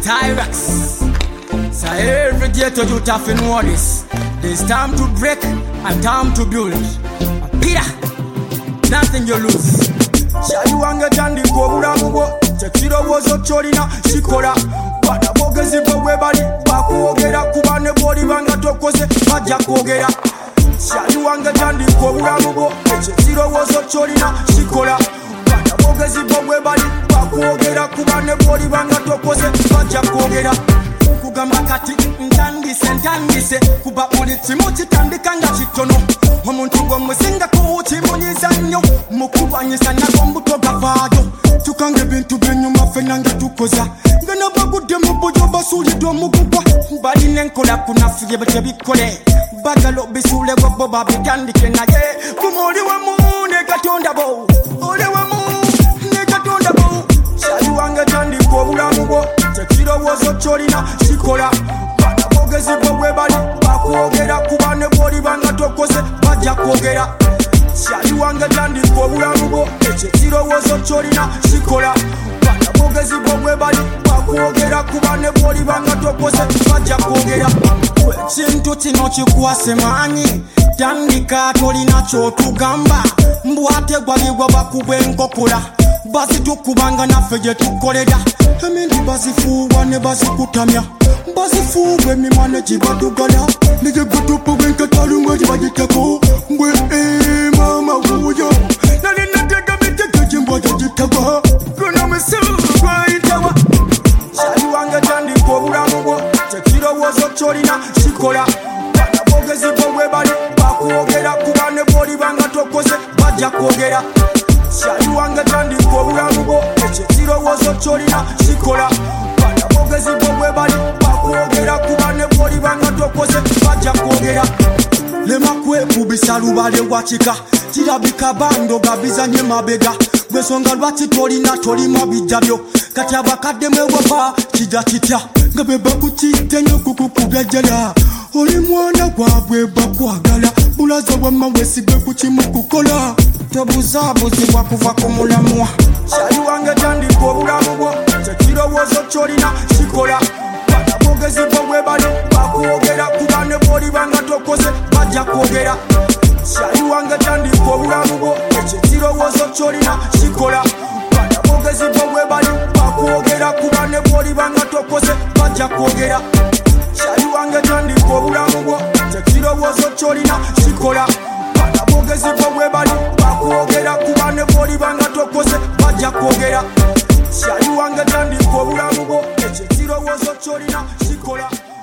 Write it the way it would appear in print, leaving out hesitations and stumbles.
Tyrex. So every day to you have to know this. There's time to break and time to build. Peter, nothing you lose. Shall wange jandi kobula mugo. Chekiro wozo cholina shikola. Bana bogezi bwe bali bakuogera kubane boli banga tokoze bajja kwogera. Shall wange jandi kobula mugo. Chekiro wozo cholina shikola. Bana bogezi bwe bali bakuogera kubane boli banga tokoze bajja kwogera. Kugamba kati ntandise kuba ulitimu kitandika nga kitono omuntu gwomusinga kuwutimunyiza nnyo mukubanyisa nago mbuto gavaayo tukange bintu byenyuma fena nga tukoza nga nabagudde mu bujo basuuliddwa omugugwa balina enkola kunafuye betebikole bagala obisuule bwebo babitandike naye kuma oli wamu ne katonda bo oli wamu ne katonda bo shali wange tandika obulamu bwo tekirowoozo kyolina kikola bana bogezi bwe bali bakwogera kubane bwoli banga tokoze bajja kwogera shali wange tandika obulamu bwo ekirowoozo kyolina kikola bana bogezi bwe bali bakwogera kubane bwoli banga tokoze bajja kwogera ekintu kino kikwase maanyi tandika tolina kyotugamba mbwate gwalibwa bakubwa enkokola bazitukubanga naffe gye tukolera emindi bazifuuwa ne bazikutamya bazifuuwa emimwa ne gibadugala negegwetupu bwenkatalumbwe gibagiteko mbwe mama wuyo nali natega mitege gimbwa gyegitagwa gonomusuwaitawa shali wange tandika obulamu bwo tekirowoozo kyolina kikola bana bogezi bwe bali bakwogera kubane bwoli banga tokoze bajja kwogera shali wange tandika obulamu bwo ekirowoozo kyolina kikola bana bogezi bwe bali bakwogera kubane bwoli banga tokoze bajja kwogera lema kwekubisa lubale wakika kirabika bando gabizanye mabega gwensonga lwaki tolina tolima bijjabyo kati abakadde mwewapa kijja kitya nga bwe bakukidde nnyo kukukubya jjala oli mwana gwabwe bakwagala bulaza wamma weesigwe ku kimu kukola tobuzaabuzibwa kuva ku mulamwa shali wange tandika obulamu bwo tekirowoozo kyolina kikola bana bogezi bwe bali bakwogera kubane bwoli banga tokoze bajja kwogera shali wange tandika obulamu bwo ekirowoozo kyolina kikola bana bogezi bwe bali bakwogera kubane bwoli banga tokoze bajja kwogera shali wange tandika obulamu bwo tekirowoozo kyolina kikola bana bogezi bwe bali bakwogera kubane bwoli banga tokoze bajja kwogera shali wange tandika obulamu bwo ekirowoozo kyolina kikola